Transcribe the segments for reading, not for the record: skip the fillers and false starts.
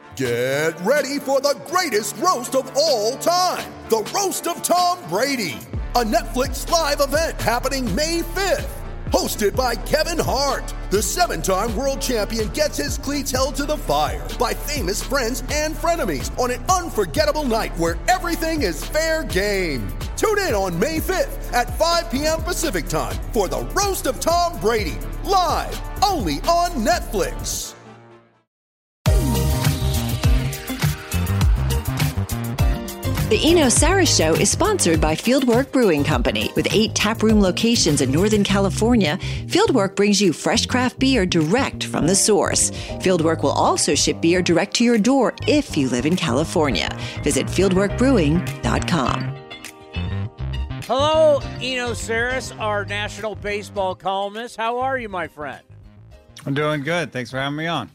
Get ready for the greatest roast of all time, the Roast of Tom Brady, a Netflix live event happening May 5th. Hosted by Kevin Hart, the 7-time world champion gets his cleats held to the fire by famous friends and frenemies on an unforgettable night where everything is fair game. Tune in on May 5th at 5 p.m. Pacific time for the Roast of Tom Brady, live only on Netflix. The Eno Saris Show is sponsored by Fieldwork Brewing Company. With 8 taproom locations in Northern California, Fieldwork brings you fresh craft beer direct from the source. Fieldwork will also ship beer direct to your door if you live in California. Visit fieldworkbrewing.com. Hello, Eno Saris, our national baseball columnist. How are you, my friend? I'm doing good. Thanks for having me on.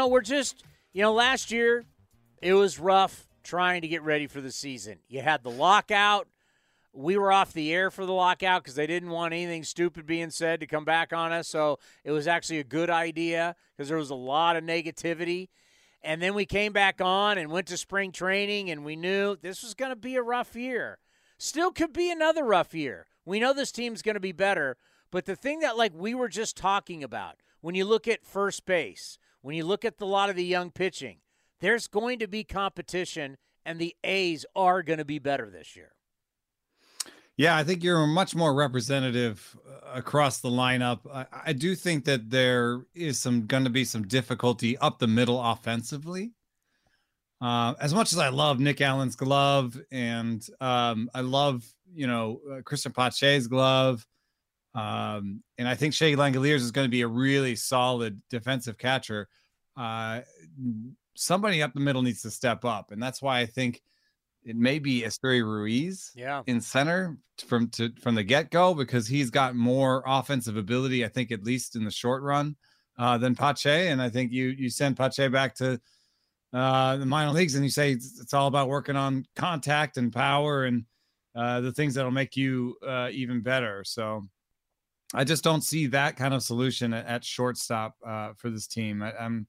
Last year it was rough trying to get ready for the season. You had the lockout. We were off the air for the lockout because they didn't want anything stupid being said to come back on us. So it was actually a good idea because there was a lot of negativity. And then we came back on and went to spring training, and we knew this was going to be a rough year. Still could be another rough year. We know this team's going to be better. But the thing that, we were just talking about, when you look at first base, when you look at a lot of the young pitching, there's going to be competition, and the A's are going to be better this year. Yeah, I think you're much more representative across the lineup. I do think that there is going to be some difficulty up the middle offensively. As much as I love Nick Allen's glove and I love, Christian Pache's glove, and I think Shea Langoliers is going to be a really solid defensive catcher. Somebody up the middle needs to step up, and that's why I think it may be Esteury Ruiz in center from the get-go, because he's got more offensive ability, I think, at least in the short run, than Pache. And I think you send Pache back to the minor leagues and you say it's all about working on contact and power and the things that'll make you even better. So I just don't see that kind of solution at shortstop for this team.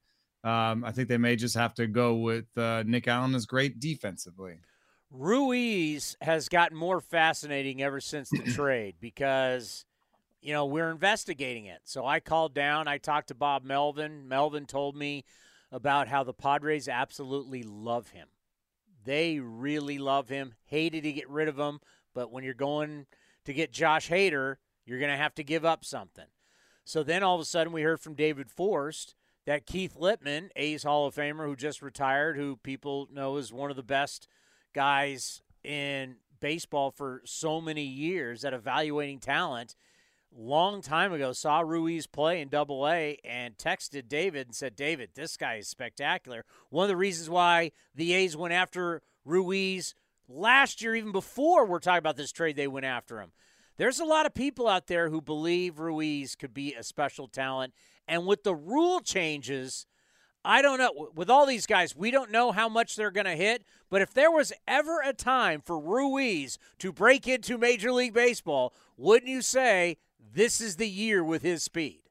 I think they may just have to go with Nick Allen is great defensively. Ruiz has gotten more fascinating ever since the trade because, we're investigating it. So I called down. I talked to Bob Melvin. Melvin told me about how the Padres absolutely love him. They really love him. Hated to get rid of him, but when you're going to get Josh Hader, you're going to have to give up something. So then all of a sudden we heard from David Forst that Keith Lippman, A's Hall of Famer who just retired, who people know is one of the best guys in baseball for so many years at evaluating talent, long time ago saw Ruiz play in Double-A and texted David and said, David, this guy is spectacular. One of the reasons why the A's went after Ruiz last year, even before we're talking about this trade, they went after him. There's a lot of people out there who believe Ruiz could be a special talent. And with the rule changes, I don't know. With all these guys, we don't know how much they're going to hit. But if there was ever a time for Ruiz to break into Major League Baseball, wouldn't you say this is the year with his speed?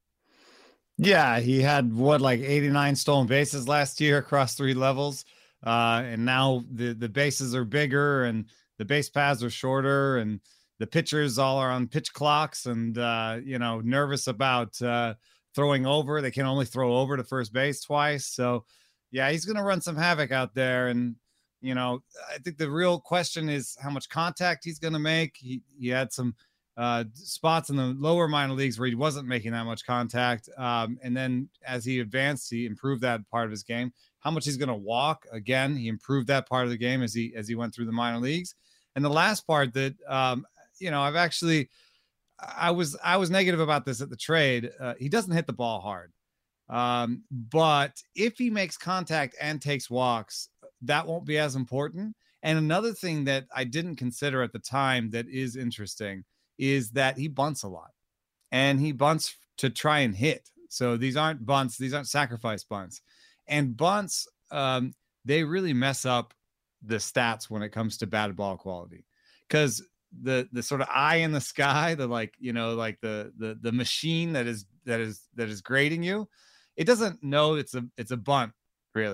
Yeah, he had, 89 stolen bases last year across 3 levels. And now the bases are bigger and the base paths are shorter and the pitchers all are on pitch clocks and, nervous about throwing over. They can only throw over to first base twice. So, yeah, he's going to run some havoc out there. And, I think the real question is how much contact he's going to make. He had some spots in the lower minor leagues where he wasn't making that much contact. And then as he advanced, he improved that part of his game. How much he's going to walk. Again, he improved that part of the game as he went through the minor leagues. And the last part that, I was negative about this at the trade. He doesn't hit the ball hard. But if he makes contact and takes walks, that won't be as important. And another thing that I didn't consider at the time that is interesting is that he bunts a lot. And he bunts to try and hit. So these aren't bunts. These aren't sacrifice bunts. And bunts, they really mess up the stats when it comes to batted ball quality. Because the sort of eye in the sky, the the machine that is grading you, it doesn't know it's a bunt really.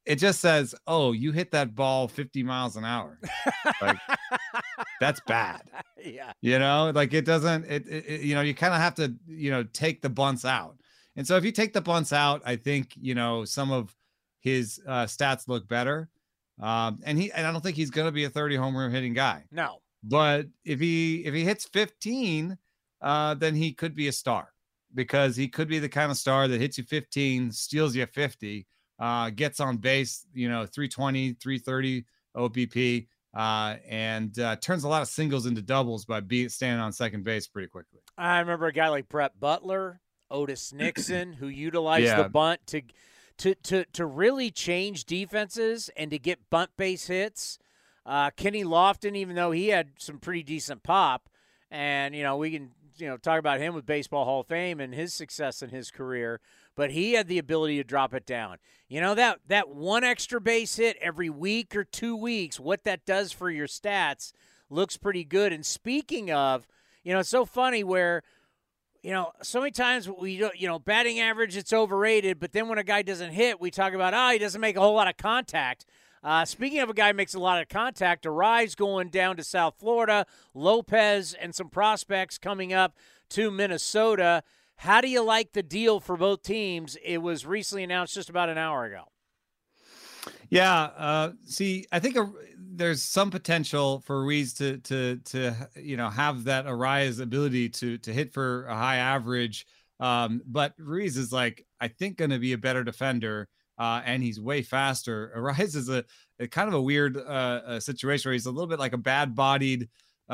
it just says, oh, you hit that ball 50 miles an hour. Like, that's bad. Yeah. You know, like it doesn't, you know, you kind of have to, you know, take the bunts out. And so if you take the bunts out, I think, you know, some of his stats look better. And I don't think he's going to be a 30 home run hitting guy. No. But if he hits 15, then he could be a star, because he could be the kind of star that hits you 15, steals you 50, gets on base, you know, 320, 330 OBP, and turns a lot of singles into doubles by standing on second base pretty quickly. I remember a guy like Brett Butler, Otis Nixon, who utilized the bunt to really change defenses and to get bunt base hits. Kenny Lofton, even though he had some pretty decent pop, and, you know, we can, you know, talk about him with Baseball Hall of Fame and his success in his career, but he had the ability to drop it down. You know, that one extra base hit every week or 2 weeks, what that does for your stats looks pretty good. And speaking of, you know, it's so funny where, you know, so many times we don't, you know, batting average, it's overrated, but then when a guy doesn't hit, we talk about, he doesn't make a whole lot of contact. Speaking of a guy who makes a lot of contact, Arraez going down to South Florida, Lopez and some prospects coming up to Minnesota. How do you like the deal for both teams? It was recently announced just about an hour ago. Yeah. See, I think there's some potential for Ruiz to you know, have that Arraez ability to hit for a high average. But Ruiz is, like, I think, going to be a better defender. And he's way faster. Arraez is a kind of a weird situation where he's a little bit like a bad-bodied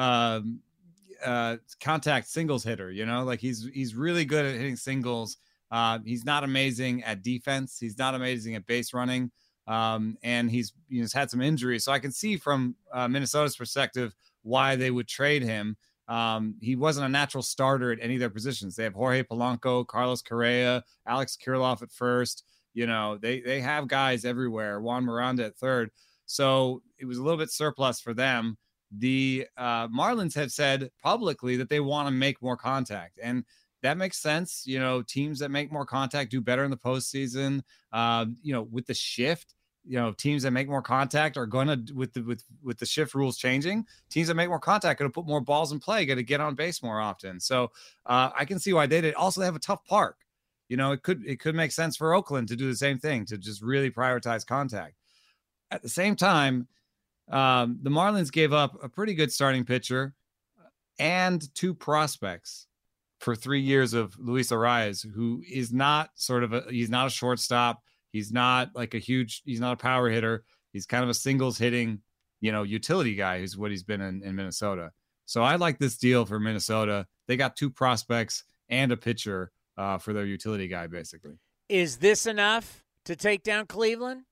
contact singles hitter. You know, like he's really good at hitting singles. He's not amazing at defense. He's not amazing at base running. And he's had some injuries. So I can see from Minnesota's perspective why they would trade him. He wasn't a natural starter at any of their positions. They have Jorge Polanco, Carlos Correa, Alex Kirilloff at first. You know, they have guys everywhere. Juan Miranda at third. So it was a little bit surplus for them. The Marlins have said publicly that they want to make more contact. And that makes sense. You know, teams that make more contact do better in the postseason. You know, with the shift, you know, teams that make more contact are going to, with the shift rules changing, teams that make more contact going to put more balls in play, going to get on base more often. So I can see why they did. Also, they have a tough park. You know, it could make sense for Oakland to do the same thing, to just really prioritize contact. At the same time, the Marlins gave up a pretty good starting pitcher and 2 prospects for 3 years of Luis Arraez, who is not he's not a shortstop. He's not like he's not a power hitter. He's kind of a singles hitting, you know, utility guy, who's what he's been in Minnesota. So I like this deal for Minnesota. They got 2 prospects and a pitcher for their utility guy, basically. Is this enough to take down Cleveland?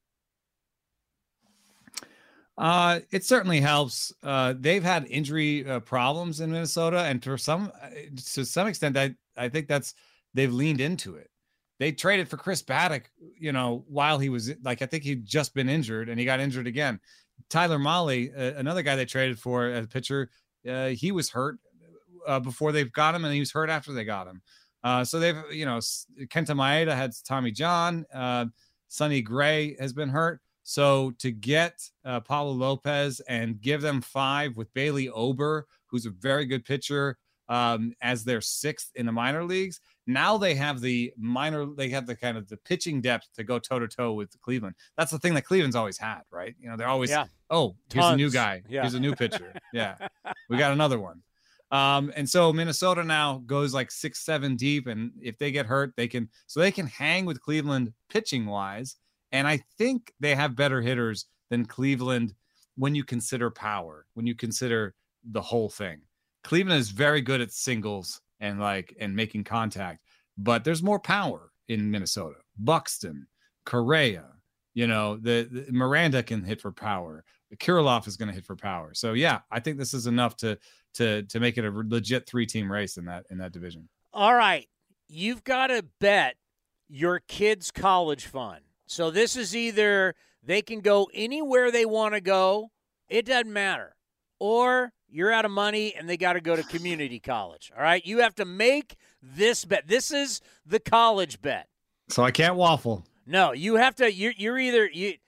It certainly helps. They've had injury problems in Minnesota, and to some extent, I think they've leaned into it. They traded for Chris Paddock, you know, while he was I think he'd just been injured, and he got injured again. Tyler Mahle, another guy they traded for as a pitcher, he was hurt before they got him, and he was hurt after they got him. So they've, you know, Kenta Maeda had Tommy John, Sonny Gray has been hurt. So to get Pablo Lopez and give them 5 with Bailey Ober, who's a very good pitcher, as their 6th in the minor leagues, now they have the kind of the pitching depth to go toe to toe with Cleveland. That's the thing that Cleveland's always had, right? You know, they're always, here's a new guy. Yeah. Here's a new pitcher. Yeah. We got another one. And so Minnesota now goes like 6-7 deep, and if they get hurt, they can hang with Cleveland pitching wise. And I think they have better hitters than Cleveland when you consider power, when you consider the whole thing. Cleveland is very good at singles and making contact, but there's more power in Minnesota. Buxton, Correa, you know, the Miranda can hit for power. Kirilloff is going to hit for power. So yeah, I think this is enough to make it a legit 3-team race in that division. All right. You've got to bet your kids' college fund. So this is either they can go anywhere they want to go, it doesn't matter, or you're out of money and they got to go to community college. All right. You have to make this bet. This is the college bet. So I can't waffle. No, you have to, you're either,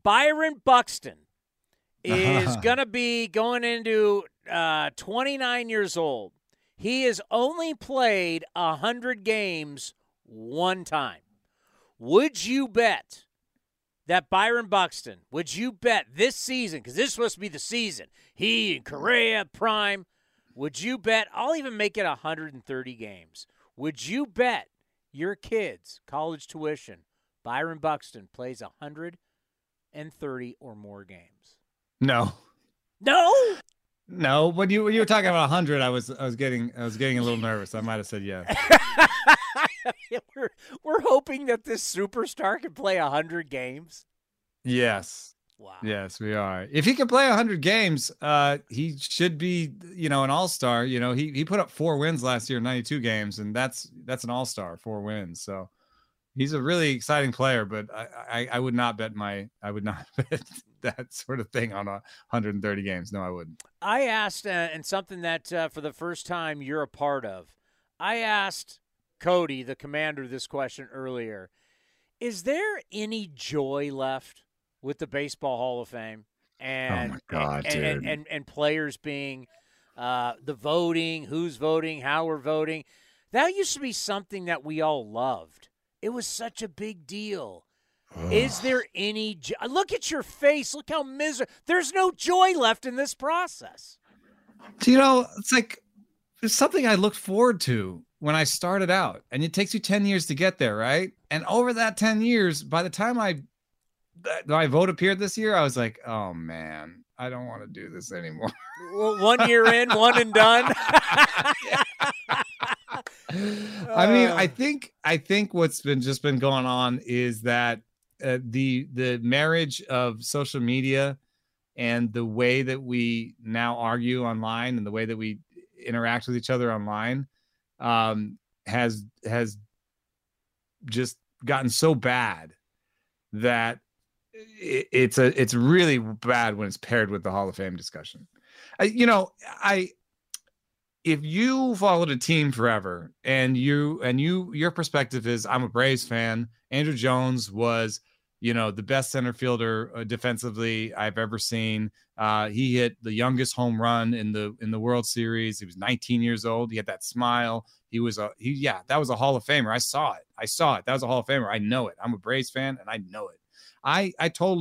Byron Buxton is going to be going into 29 years old. He has only played 100 games one time. Would you bet that Byron Buxton, would you bet this season, because this is supposed to be the season, he and Correa, prime, would you bet, I'll even make it 130 games, would you bet your kids' college tuition Byron Buxton plays 130 or more games? No. No? No, when you were talking about 100, I was getting a little nervous. I might have said yes. we're hoping that this superstar can play 100 games. Yes. Wow. Yes, we are. If he can play 100 games, he should be, an all-star. He put up 4 wins last year in 92 games, and that's an all-star, 4 wins. So he's a really exciting player, but I would not bet that sort of thing on 130 games. No, I wouldn't. I asked, and something that for the first time you're a part of, I asked Cody, the commander, this question earlier. Is there any joy left with the Baseball Hall of Fame? And, oh, my God, dude. And players being the voting, who's voting, how we're voting. That used to be something that we all loved. It was such a big deal. Is there any look at your face. Look how miserable. There's no joy left in this process. It's like it's something I looked forward to when I started out, and it takes you 10 years to get there, right? And over that 10 years, by the time my vote appeared this year, I was like, oh man, I don't want to do this anymore. Well, 1 year in, one and done. I mean, I think what's been going on is that the marriage of social media and the way that we now argue online and the way that we interact with each other online has just gotten so bad that it's really bad when it's paired with the Hall of Fame discussion. If you followed a team forever and your perspective is, I'm a Braves fan, Andrew Jones was, the best center fielder defensively I've ever seen. He hit the youngest home run in the World Series. He was 19 years old. He had that smile. That was a Hall of Famer. I saw it. That was a Hall of Famer. I know it. I'm a Braves fan and I know it. I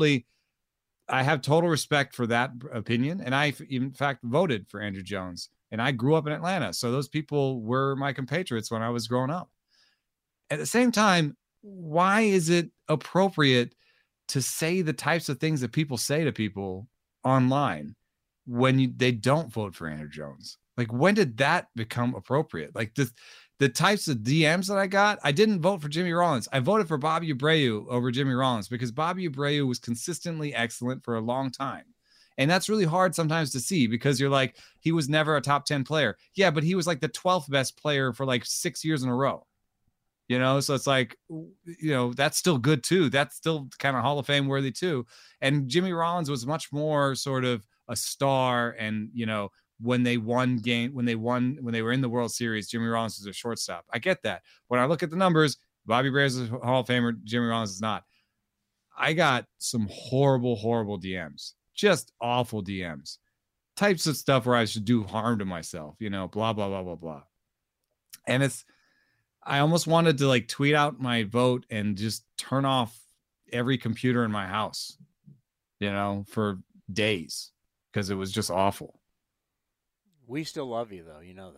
have total respect for that opinion. And I, in fact, voted for Andrew Jones. And I grew up in Atlanta. So those people were my compatriots when I was growing up. At the same time, why is it appropriate to say the types of things that people say to people online when they don't vote for Andrew Jones? Like, when did that become appropriate? Like the types of DMs that I got, I didn't vote for Jimmy Rollins. I voted for Bobby Abreu over Jimmy Rollins because Bobby Abreu was consistently excellent for a long time. And that's really hard sometimes to see because you're like, he was never a top 10 player. Yeah, but he was like the 12th best player for like 6 years in a row. So it's like, that's still good too. That's still kind of Hall of Fame worthy too. And Jimmy Rollins was much more sort of a star. And, when they were in the World Series, Jimmy Rollins was a shortstop. I get that. When I look at the numbers, Bobby Abreu is a Hall of Famer. Jimmy Rollins is not. I got some horrible, horrible DMs, just awful DMs, types of stuff where I should do harm to myself, blah, blah, blah, blah, blah. And I almost wanted to like tweet out my vote and just turn off every computer in my house, for days because it was just awful. We still love you, though. You know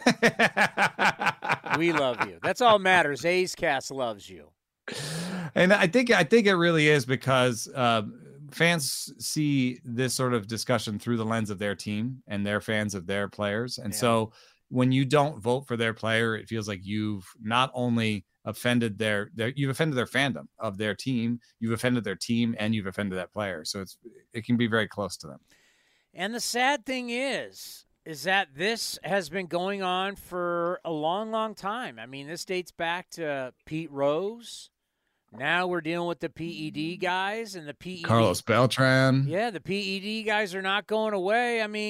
that. We love you. That's all that matters. A's Cast loves you. And I think it really is because fans see this sort of discussion through the lens of their team and they're fans of their players. And so when you don't vote for their player, it feels like you've not only offended you've offended their fandom of their team, you've offended their team, and you've offended that player. So it can be very close to them. And the sad thing is that this has been going on for a long, long time. I mean, this dates back to Pete Rose. Now we're dealing with the PED guys and the PED. Carlos Beltran. Yeah, the PED guys are not going away. I mean,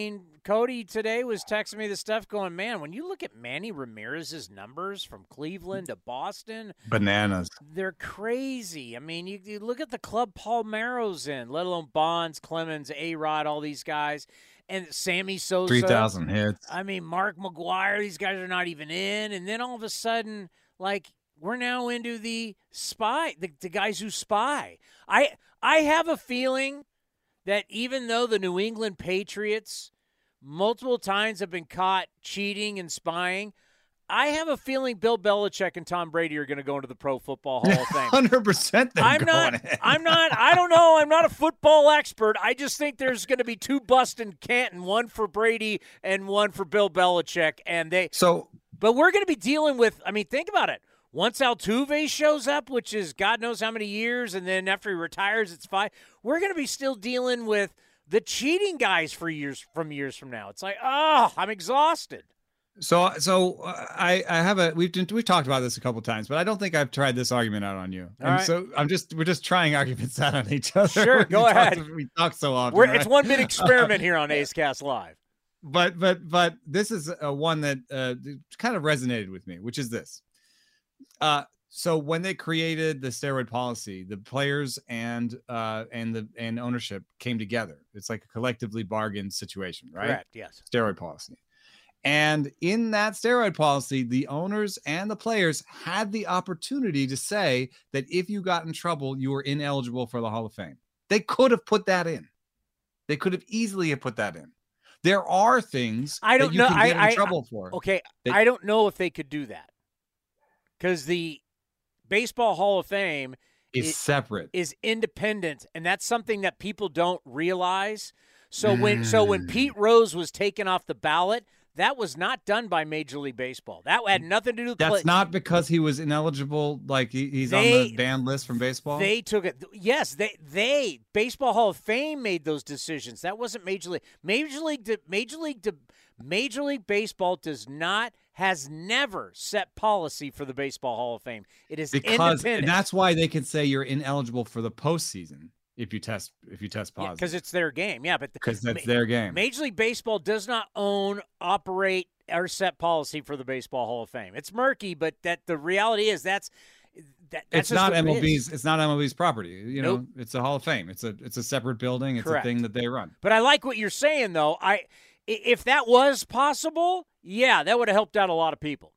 Cody today was texting me the stuff going, man, when you look at Manny Ramirez's numbers from Cleveland to Boston, bananas. They're crazy. I mean, you look at the club Paul Maro's in, let alone Bonds, Clemens, A-Rod, all these guys, and Sammy Sosa. 3,000 hits. I mean, Mark McGwire, these guys are not even in. And then all of a sudden, like, we're now into the spy, the guys who spy. I have a feeling that even though the New England Patriots multiple times have been caught cheating and spying, I have a feeling Bill Belichick and Tom Brady are going to go into the Pro Football Hall of Fame. 100% I don't know. I'm not a football expert. I just think there's going to be two busts in Canton, one for Brady and one for Bill Belichick. But we're going to be dealing with, I mean, think about it. Once Altuve shows up, which is God knows how many years, and then after he retires, it's 5. We're going to be still dealing with the cheating guys for years from now. It's like, I'm exhausted. So I have we've talked about this a couple times, but I don't think I've tried this argument out on you. All right. So we're just trying arguments out on each other. Sure, go ahead. We talk so often. It's one big experiment here on A's Cast Live. But this is one that kind of resonated with me, which is this. So when they created the steroid policy, the players and ownership came together. It's like a collectively bargained situation, right? Correct. Yes. Steroid policy. And in that steroid policy, the owners and the players had the opportunity to say that if you got in trouble, you were ineligible for the Hall of Fame. They could have put that in. They could have easily put that in. There are things I don't that you know. can get in trouble for. Okay, I don't know if they could do that because the Baseball Hall of Fame is separate, is independent, and that's something that people don't realize. So when Pete Rose was taken off the ballot, that was not done by Major League Baseball. That had nothing to do with That's not because he was ineligible, like he's on the banned list from baseball? They took it. Yes, they Baseball Hall of Fame made those decisions. That wasn't Major League. Major League Baseball has never set policy for the Baseball Hall of Fame. It is independent. And that's why they can say you're ineligible for the postseason. If you test positive, because it's their game, but because that's their game. Major League Baseball does not own, operate, or set policy for the Baseball Hall of Fame. It's murky, but the reality is that's it's not MLB's. It's not MLB's property. You know, it's a Hall of Fame. It's a separate building. It's Correct. A thing that they run. But I like what you're saying, though. If that was possible, that would have helped out a lot of people.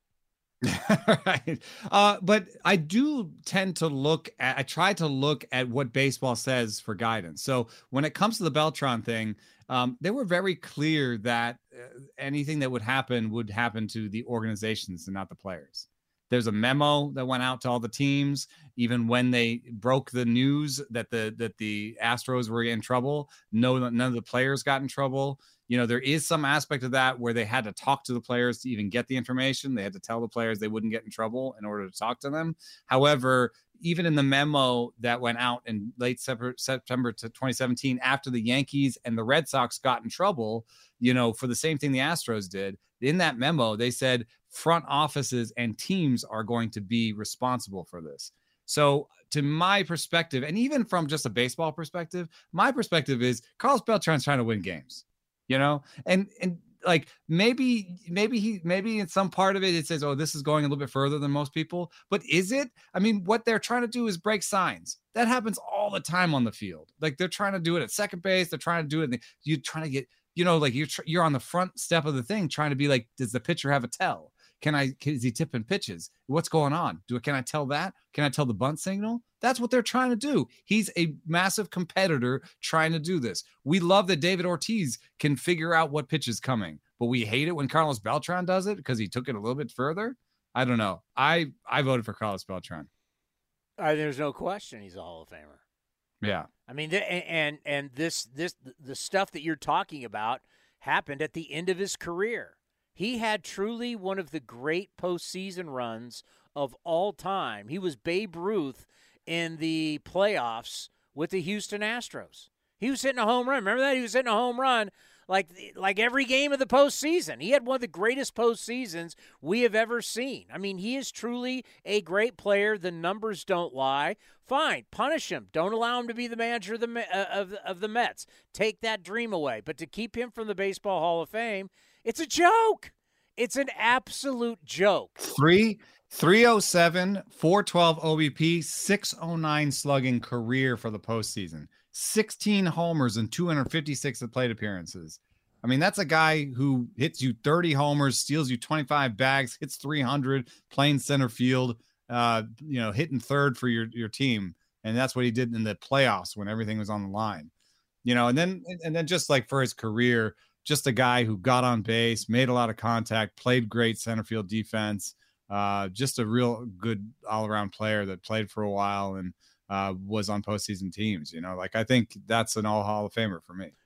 Right. But I do tend to I try to look at what baseball says for guidance. So when it comes to the Beltran thing, they were very clear that anything that would happen to the organizations and not the players. There's a memo that went out to all the teams, even when they broke the news that the Astros were in trouble. None of the players got in trouble. You know, there is some aspect of that where they had to talk to the players to even get the information. They had to tell the players they wouldn't get in trouble in order to talk to them. However, even in the memo that went out in late September to 2017, after the Yankees and the Red Sox got in trouble, you know, for the same thing the Astros did, in that memo, they said front offices and teams are going to be responsible for this. So to my perspective, and even from just a baseball perspective, my perspective is Carlos Beltran's trying to win games. You know, and like maybe in some part of it says, oh, this is going a little bit further than most people. But is it? I mean, what they're trying to do is break signs. That happens all the time on the field. Like they're trying to do it at second base. They're trying to do it. You're trying to get, you know, like you're on the front step of the thing trying to be like, does the pitcher have a tell? Is he tipping pitches? What's going on? Can I tell that? Can I tell the bunt signal? That's what they're trying to do. He's a massive competitor trying to do this. We love that David Ortiz can figure out what pitch is coming, but we hate it when Carlos Beltran does it because he took it a little bit further. I don't know. I voted for Carlos Beltran. There's no question he's a Hall of Famer. Yeah. I mean, and the stuff that you're talking about happened at the end of his career. He had truly one of the great postseason runs of all time. He was Babe Ruth in the playoffs with the Houston Astros. He was hitting a home run. Remember that? He was hitting a home run like every game of the postseason. He had one of the greatest postseasons we have ever seen. I mean, he is truly a great player. The numbers don't lie. Fine, punish him. Don't allow him to be the manager of the Mets. Take that dream away. But to keep him from the Baseball Hall of Fame, it's a joke. It's an absolute joke. 307, 412 OBP, 609 slugging career for the postseason. 16 homers and 256 plate appearances. I mean, that's a guy who hits you 30 homers, steals you 25 bags, hits 300, playing center field, hitting third for your team. And that's what he did in the playoffs when everything was on the line. And then just like for his career, just a guy who got on base, made a lot of contact, played great center field defense, just a real good all-around player that played for a while and was on postseason teams. I think that's an all Hall of Famer for me.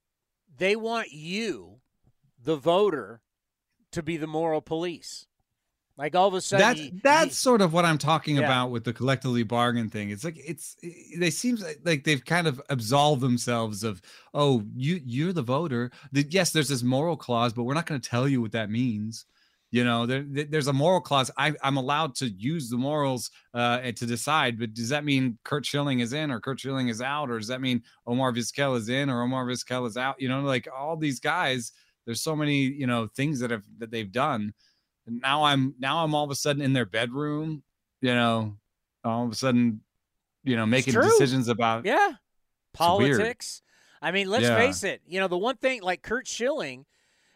They want you, the voter, to be the moral police. Like all of a sudden, that's sort of what I'm talking about with the collectively bargain thing. It's like they seem like they've kind of absolved themselves of, oh, you're the voter. Yes, there's this moral clause, but we're not going to tell you what that means. There's a moral clause. I'm allowed to use the morals to decide, but does that mean Curt Schilling is in or Curt Schilling is out, or does that mean Omar Vizquel is in or Omar Vizquel is out? Like all these guys, there's so many things that they've done. And now I'm all of a sudden in their bedroom, all of a sudden, making decisions about politics. I mean, let's face it. The one thing like Curt Schilling,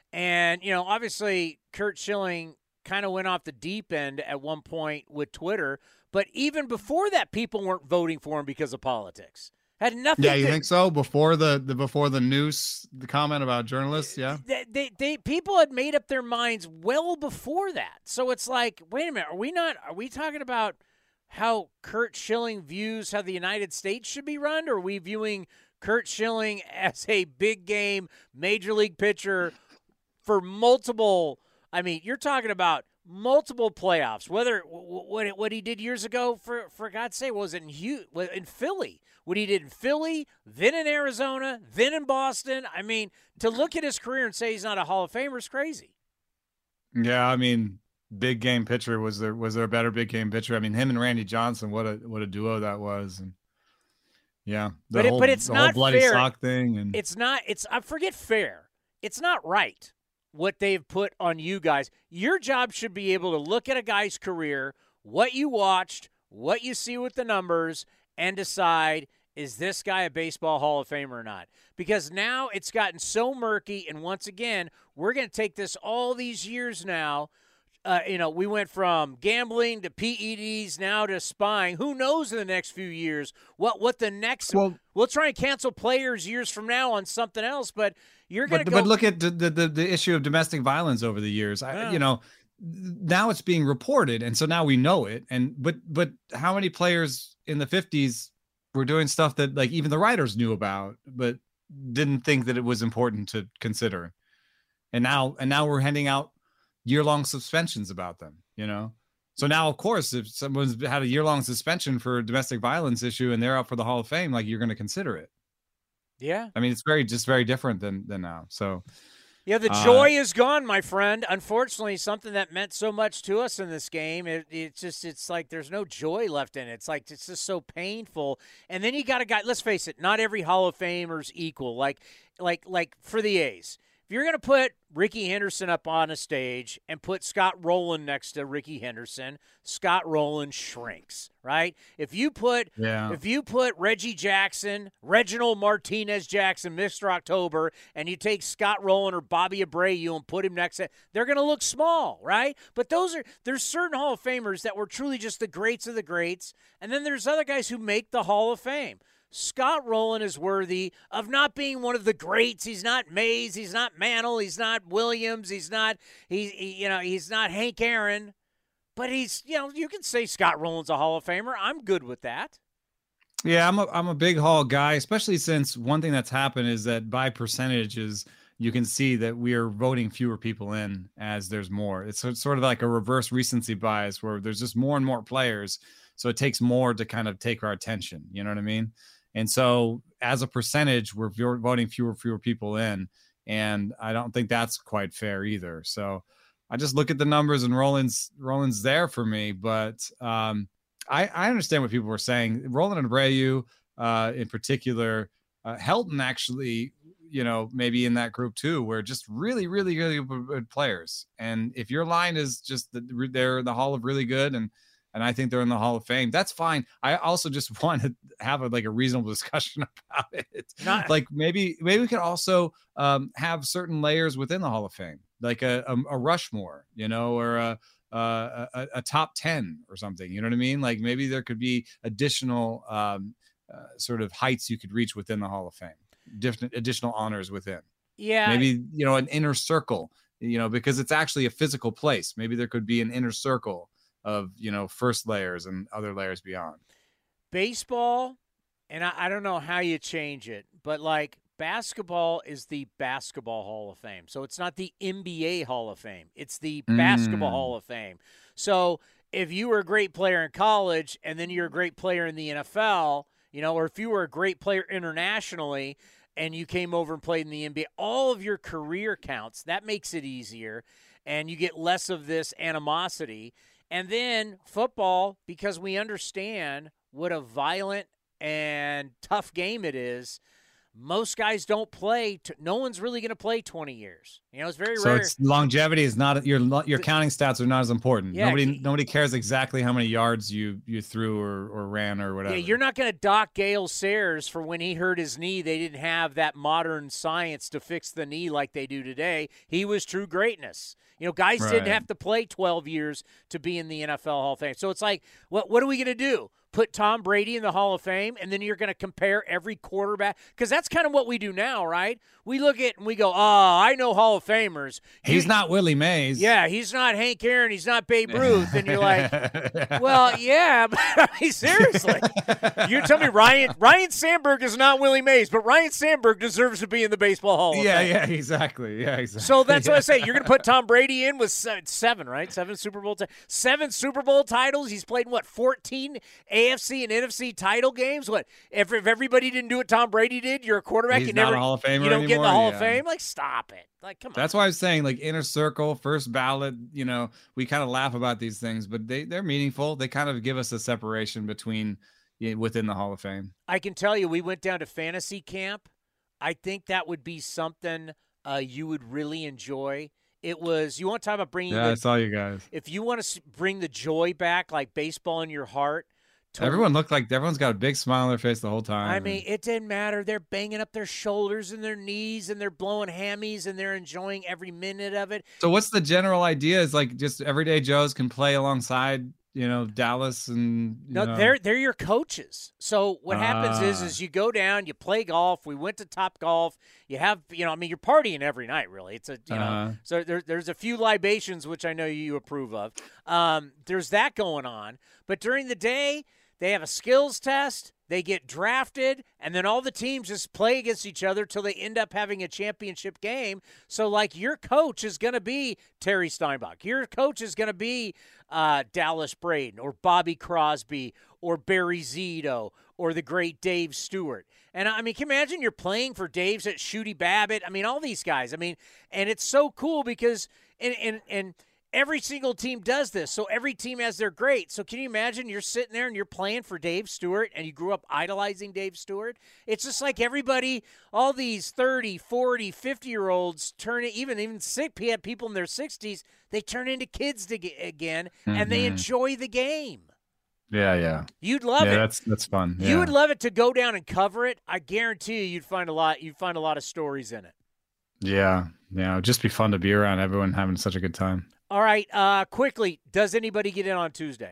and obviously Curt Schilling kind of went off the deep end at one point with Twitter, but even before that, people weren't voting for him because of politics. Had nothing. Yeah, you think so? Before the noose, the comment about journalists, yeah. They people had made up their minds well before that. So it's like, wait a minute, are we talking about how Curt Schilling views how the United States should be run, or are we viewing Curt Schilling as a big game major league pitcher for multiple? I mean, you're talking about multiple playoffs. Whether what he did years ago, for God's sake, was it in Philly? What he did in Philly, then in Arizona, then in Boston. I mean, to look at his career and say he's not a Hall of Famer is crazy. Yeah, I mean, big game pitcher. Was there a better big game pitcher? I mean, him and Randy Johnson. What a duo that was. And yeah, but it's not bloody fair. Sock thing, and it's not. I forget fair. It's not right what they've put on you guys. Your job should be able to look at a guy's career, what you watched, what you see with the numbers, and decide, is this guy a Baseball Hall of Famer or not? Because now it's gotten so murky, and once again, we're going to take this all these years now. We went from gambling to PEDs now to spying. Who knows in the next few years what the next? We'll try and cancel players years from now on something else, but you're going to go. But look at the issue of domestic violence over the years. Now it's being reported, and so now we know it. But how many players in the 50s were doing stuff that like even the writers knew about, but didn't think that it was important to consider? And now we're handing out year-long suspensions about them, So now, of course, if someone's had a year-long suspension for a domestic violence issue and they're up for the Hall of Fame, like you're going to consider it. Yeah. I mean, it's very different than now. So yeah, the joy is gone, my friend. Unfortunately, something that meant so much to us in this game, it's like there's no joy left in it. It's like it's just so painful. And then you got a guy, let's face it, not every Hall of Famer's equal. Like for the A's, if you're going to put Ricky Henderson up on a stage and put Scott Rowland next to Ricky Henderson, Scott Rowland shrinks, right? If you put Reggie Jackson, Reginald Martinez Jackson, Mr. October, and you take Scott Rowland or Bobby Abreu and put him next to, they're going to look small, right? But there's certain Hall of Famers that were truly just the greats of the greats, and then there's other guys who make the Hall of Fame. Scott Rowland is worthy of not being one of the greats. He's not Mays. He's not Mantle. He's not Williams. He's not Hank Aaron. But you can say Scott Rowland's a Hall of Famer. I'm good with that. Yeah, I'm a big Hall guy, especially since one thing that's happened is that by percentages, you can see that we are voting fewer people in as there's more. It's sort of like a reverse recency bias where there's just more and more players. So it takes more to kind of take our attention. You know what I mean? And so as a percentage, we're voting fewer people in. And I don't think that's quite fair either. So I just look at the numbers, and Roland's there for me. But I understand what people were saying. Roland Abreu, in particular, Helton actually, maybe in that group too, where just really, really, really good players. And if your line is just they're in the Hall of really good, and I think they're in the Hall of Fame, that's fine. I also just want to have a reasonable discussion about it. Maybe we could also have certain layers within the Hall of Fame, like a Rushmore, or a top 10 or something. You know what I mean? Like maybe there could be additional sort of heights you could reach within the Hall of Fame, different additional honors within. Yeah. Maybe, an inner circle, because it's actually a physical place. Maybe there could be an inner circle of, first layers and other layers beyond. Baseball, and I don't know how you change it, but basketball is the Basketball Hall of Fame. So it's not the NBA Hall of Fame. It's the Basketball Hall of Fame. So if you were a great player in college and then you're a great player in the NFL, or if you were a great player internationally and you came over and played in the NBA, all of your career counts. That makes it easier, and you get less of this animosity. And then football, because we understand what a violent and tough game it is, most guys don't play. No one's really going to play 20 years. It's very rare. So it's longevity is not your counting stats are not as important. Yeah, nobody cares exactly how many yards you threw or ran or whatever. Yeah, you're not going to dock Gale Sayers for when he hurt his knee. They didn't have that modern science to fix the knee like they do today. He was true greatness. Guys didn't have to play 12 years to be in the NFL Hall of Fame. So it's like, what are we going to do? Put Tom Brady in the Hall of Fame, and then you're going to compare every quarterback? Because that's kind of what we do now, right? We look at and we go, I know Hall of Famers. He's not Willie Mays. Yeah, he's not Hank Aaron. He's not Babe Ruth. And you're like, well, yeah, but I mean, seriously. You tell me Ryan Sandberg is not Willie Mays, but Ryan Sandberg deserves to be in the Baseball Hall of Fame. Yeah, exactly. Yeah, exactly. So that's what I say. You're going to put Tom Brady in with seven, right? Seven Super Bowl titles. He's played, 14 AFC and NFC title games? What? If everybody didn't do what Tom Brady did, you're a quarterback. He's not a Hall of Famer you don't anymore? Get in the Hall of Fame? Stop it. Come on. That's why I was saying, inner circle, first ballot, we kind of laugh about these things, but they're meaningful. They kind of give us a separation within the Hall of Fame. I can tell you, we went down to fantasy camp. I think that would be something you would really enjoy. It was, you want to talk about bringing I saw you guys. If you want to bring the joy back, like baseball in your heart. Everyone looked like everyone's got a big smile on their face the whole time. I mean, it didn't matter. They're banging up their shoulders and their knees, and they're blowing hammies, and they're enjoying every minute of it. So what's the general idea? Is just everyday Joes can play alongside, Dallas and they're your coaches. So what happens is you go down, you play golf. We went to Top Golf. You have, you're partying every night, really. It's so there's a few libations, which I know you approve of. There's that going on. But during the day, they have a skills test. They get drafted, and then all the teams just play against each other till they end up having a championship game. So, your coach is going to be Terry Steinbach. Your coach is going to be Dallas Braden or Bobby Crosby or Barry Zito or the great Dave Stewart. And, can you imagine you're playing for Dave's at Shooty Babbitt? All these guys. And it's so cool because and every single team does this, so every team has their great. So can you imagine you're sitting there and you're playing for Dave Stewart and you grew up idolizing Dave Stewart? It's just like everybody, all these 30, 40, 50-year-olds turn it, even sick people in their 60s, they turn into kids again, and they enjoy the game. Yeah. You'd love it. That's fun. Yeah. You would love it to go down and cover it. I guarantee you'd find a lot of stories in it. Yeah. It'd just be fun to be around everyone having such a good time. All right, quickly, does anybody get in on Tuesday?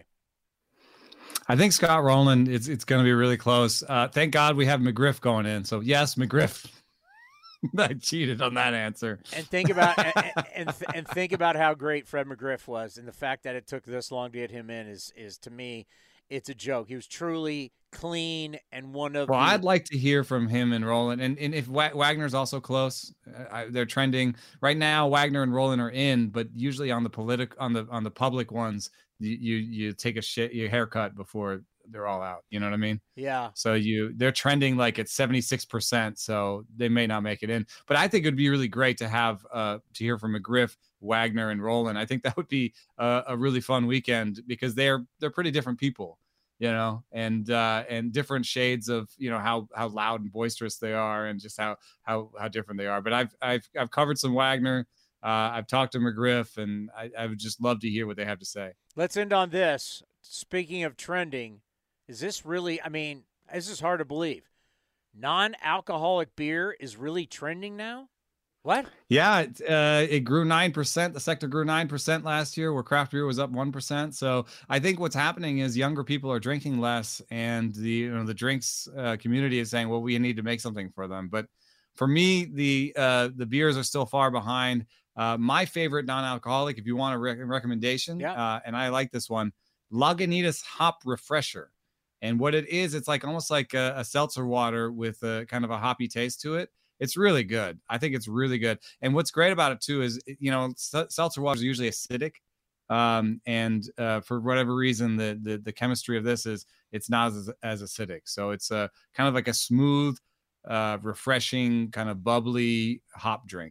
I think Scott Rowland, it's going to be really close. Thank God we have McGriff going in. So, yes, McGriff. I cheated on that answer. And think about and think about how great Fred McGriff was, and the fact that it took this long to get him in is to me, it's a joke. He was truly clean and one of. Well, I'd like to hear from him and Roland, and if Wagner's also close, they're trending right now. Wagner and Roland are in, but usually on the public ones, you take your haircut before they're all out. You know what I mean? Yeah. So they're trending like at 76%. So they may not make it in, but I think it'd be really great to have to hear from McGriff, Wagner, and Roland. I think that would be a really fun weekend because they're pretty different people, you know, and different shades of, you know, how loud and boisterous they are and just how different they are. But I've covered some Wagner. I've talked to McGriff, and I would just love to hear what they have to say. Let's end on this. Speaking of trending, is this really, I mean, this is hard to believe. Non-alcoholic beer is really trending now? What? Yeah, it grew 9%. The sector grew 9% last year, where craft beer was up 1%. So I think what's happening is younger people are drinking less, and the drinks community is saying, well, we need to make something for them. But for me, the beers are still far behind. My favorite non-alcoholic, if you want a recommendation, and I like this one, Lagunitas Hop Refresher. And what it is, it's like almost like a seltzer water with a kind of a hoppy taste to it. It's really good. I think it's really good. And what's great about it too is, you know, seltzer water is usually acidic. And for whatever reason, the chemistry of this is it's not as acidic. So it's a kind of like a smooth, refreshing, kind of bubbly hop drink.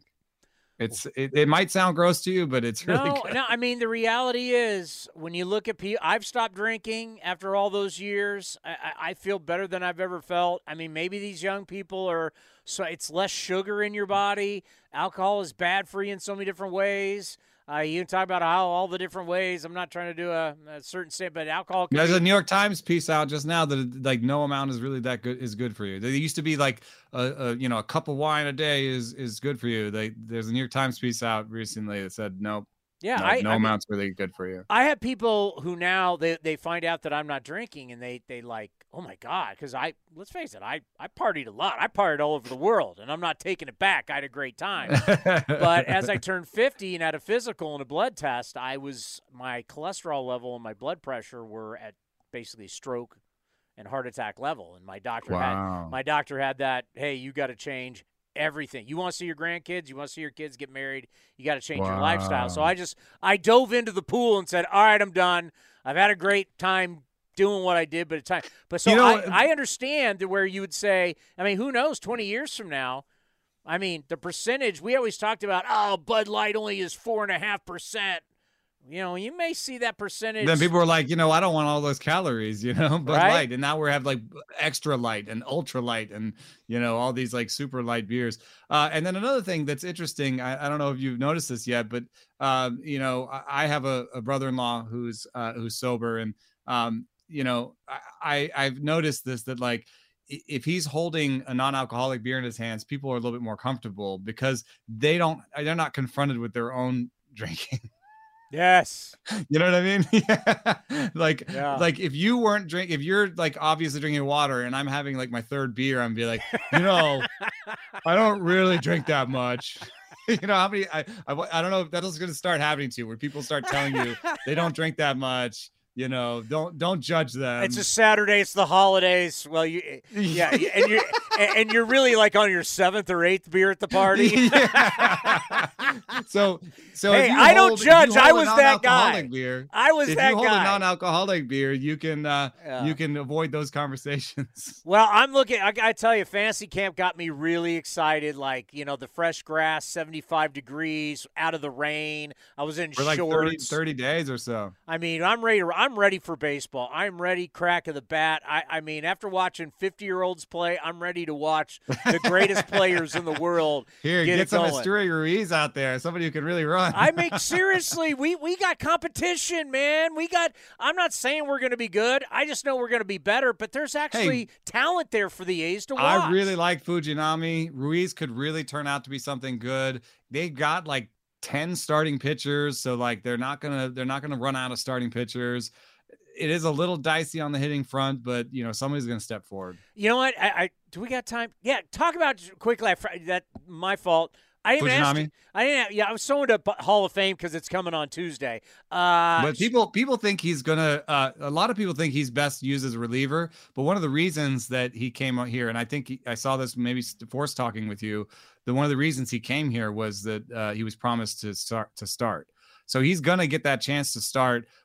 It might sound gross to you, but it's really good. No, I mean, the reality is when you look at people, I've stopped drinking after all those years. I feel better than I've ever felt. I mean, maybe these young people so it's less sugar in your body. Alcohol is bad for you in so many different ways. You can talk about how all the different ways. I'm not trying to do a certain statement, but alcohol. There's a New York Times piece out just now that like no amount is really that good is good for you. There used to be like a cup of wine a day is good for you. There's a New York Times piece out recently that said nope. Yeah, no amount's really good for you. I have people who now they find out that I'm not drinking and they like, oh my God, because let's face it, I partied a lot. I partied all over the world, and I'm not taking it back. I had a great time. But as I turned 50 and had a physical and a blood test, my cholesterol level and my blood pressure were at basically stroke and heart attack level. And my doctor had that, hey, you got to change everything. You want to see your grandkids, you want to see your kids get married, you got to change your lifestyle. So I dove into the pool and said, all right, I'm done. I've had a great time doing what I did, but it's time. But so I understand where you would say, I mean, who knows, 20 years from now, I mean, the percentage, we always talked about, Bud Light only is 4.5%. You know, you may see that percentage. Then people were like, you know, I don't want all those calories, you know, Bud Light. And now we have like extra light and ultra light and, you know, all these like super light beers. And then another thing that's interesting, I don't know if you've noticed this yet, but, you know, I have a brother-in-law who's sober. And, you know, I've noticed this, that like, if he's holding a non-alcoholic beer in his hands, people are a little bit more comfortable because they're not confronted with their own drinking. Yes. You know what I mean? Yeah. Like if you weren't if you're like obviously drinking water and I'm having like my third beer, I'm be like, you know, I don't really drink that much. You know, how many, I don't know if that's going to start happening to you where people start telling you they don't drink that much. You know, don't judge them. It's a Saturday. It's the holidays. Well, and you're really like on your 7th or 8th beer at the party. Yeah. So hey, I don't judge. I was that guy. Beer, if you hold a non-alcoholic beer, you can avoid those conversations. Well, I'm looking. I tell you, Fantasy Camp got me really excited. Like, you know, the fresh grass, 75 degrees, out of the rain. I was in for shorts. Like 30 days or so. I mean, I'm ready for baseball. I'm ready, crack of the bat. I mean, after watching 50-year-olds play, I'm ready to watch the greatest players in the world. Here, get some Esteury Ruiz out there, somebody who can really run. I mean, seriously, we got competition, man. I'm not saying we're going to be good. I just know we're going to be better, but there's actually talent there for the A's to watch. I really like Fujinami. Ruiz could really turn out to be something good. They got like 10 starting pitchers, so like they're not gonna run out of starting pitchers. It is a little dicey on the hitting front, but you know, somebody's going to step forward. You know what? Do we got time? Yeah, talk about quickly. That my fault. I didn't ask. I was so into Hall of Fame because it's coming on Tuesday. But people think he's gonna. A lot of people think he's best used as a reliever. But one of the reasons that he came out here, and I think I saw this maybe Force talking with you. One of the reasons he came here was that he was promised to start. So he's going to get that chance to start.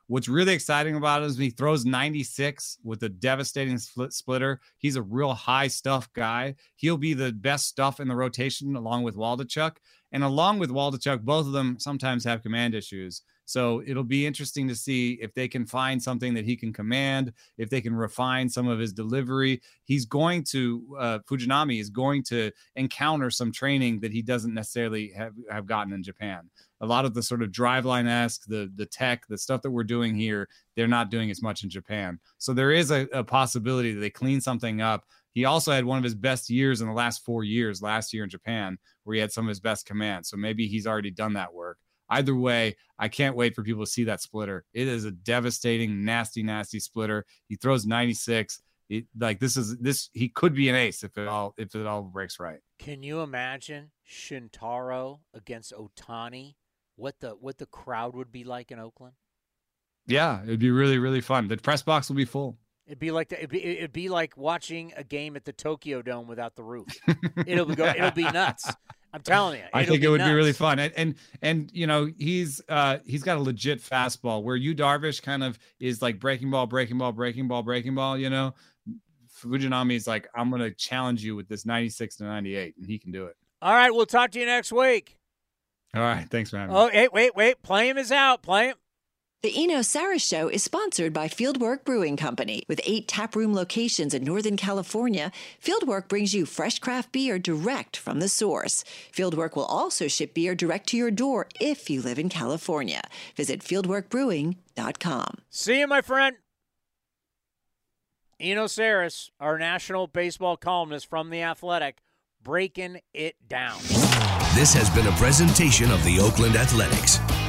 What's really exciting about it is he throws 96 with a devastating splitter. He's a real high stuff guy. He'll be the best stuff in the rotation along with Waldichuk. And along with Waldichuk, both of them sometimes have command issues. So it'll be interesting to see if they can find something that he can command, if they can refine some of his delivery. He's going to, Fujinami is going to encounter some training that he doesn't necessarily have gotten in Japan. A lot of the sort of driveline-esque, the tech, the stuff that we're doing here, they're not doing as much in Japan. So there is a possibility that they clean something up. He also had one of his best years in the last 4 years, last year in Japan, where he had some of his best commands. So maybe he's already done that work. Either way, I can't wait for people to see that splitter. It is a devastating, nasty, nasty splitter. He throws 96. He could be an ace if it all breaks right. Can you imagine Shintaro against Ohtani? What the crowd would be like in Oakland? Yeah, it'd be really, really fun. The press box will be full. It'd be like watching a game at the Tokyo Dome without the roof. It'll be nuts. I'm telling you. I think it would be really fun. And you know, he's got a legit fastball where Yu Darvish kind of is like breaking ball, you know. Fujinami is like, I'm going to challenge you with this 96 to 98, and he can do it. All right, we'll talk to you next week. All right, thanks for having me. Oh, hey, wait. Play him is out. Play him. The Eno Saris Show is sponsored by Fieldwork Brewing Company. With 8 taproom locations in Northern California, Fieldwork brings you fresh craft beer direct from the source. Fieldwork will also ship beer direct to your door if you live in California. Visit fieldworkbrewing.com. See you, my friend. Eno Saris, our national baseball columnist from The Athletic, breaking it down. This has been a presentation of the Oakland Athletics.